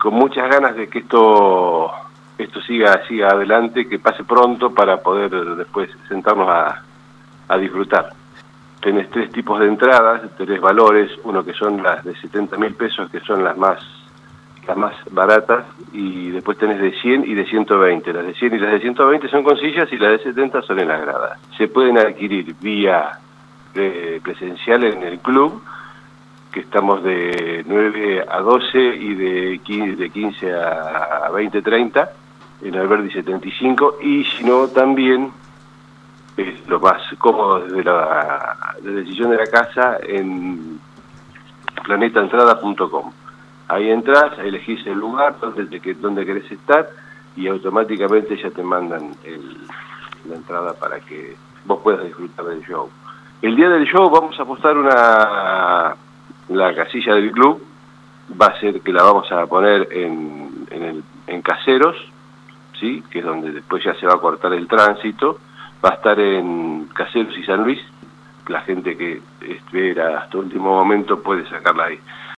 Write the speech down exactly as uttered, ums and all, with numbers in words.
con muchas ganas de que esto esto siga siga adelante, que pase pronto para poder después sentarnos a, a disfrutar. Tenés tres tipos de entradas, tres valores, uno que son las de setenta mil pesos, que son las más las más baratas, y después tenés de cien y de ciento veinte. Las de cien y las de ciento veinte son con sillas y las de setenta son en las gradas. Se pueden adquirir vía eh, presencial en el club, que estamos de nueve a doce y de quince, de quince a veinte treinta en Alberdi setenta y cinco, y si no también es lo más cómodo desde la, desde el sillón de la casa en planeta entrada punto com. Ahí entras, elegís el lugar donde, te, donde querés estar y automáticamente ya te mandan el, la entrada para que vos puedas disfrutar del show. El día del show vamos a postar una la casilla del club, va a ser que la vamos a poner en, en, el, en Caseros, ¿sí? Que es donde después ya se va a cortar el tránsito. Va a estar en Caseros y San Luis. La gente que espera hasta último momento puede sacarla ahí.